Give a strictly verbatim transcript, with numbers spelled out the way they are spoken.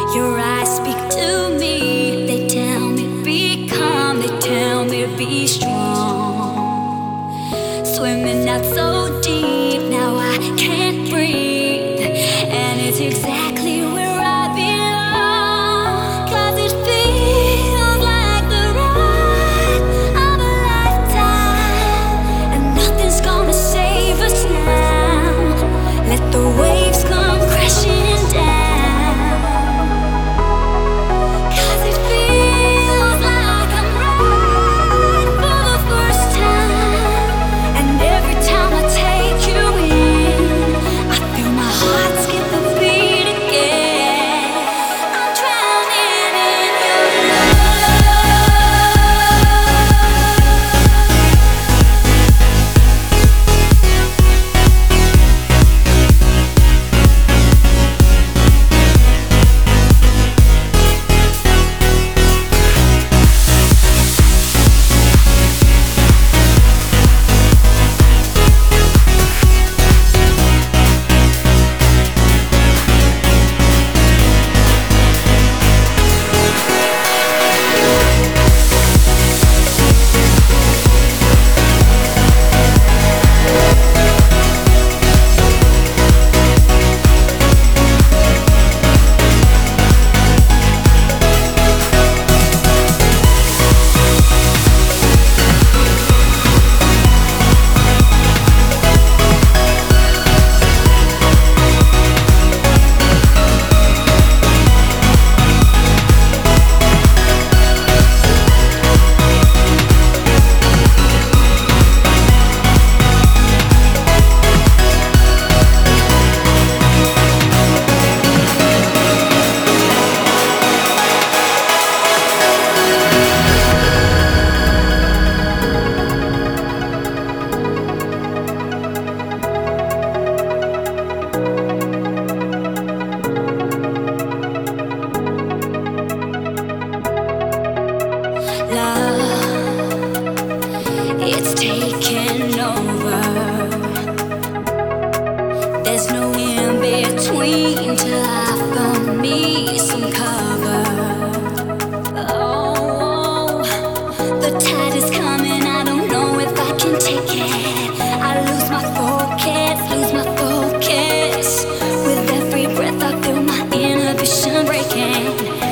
Your eyes speak to me. They tell me be calm. They tell me be strong. Swimming out so deep, now I can't breathe. And it's exactly where I belong. 'Cause it feels like the ride of a lifetime. And nothing's gonna save us now. Let the waves come crashing down. 'Cause it feels like I'm right for the first time. And every time I take you in, I feel my heart skip a beat again. I'm drowning in your it's taking over. There's no in between till I found me some cover. Oh, the tide is coming. I don't know if I can take it. I lose my focus, lose my focus. With every breath, I feel my inhibition breaking.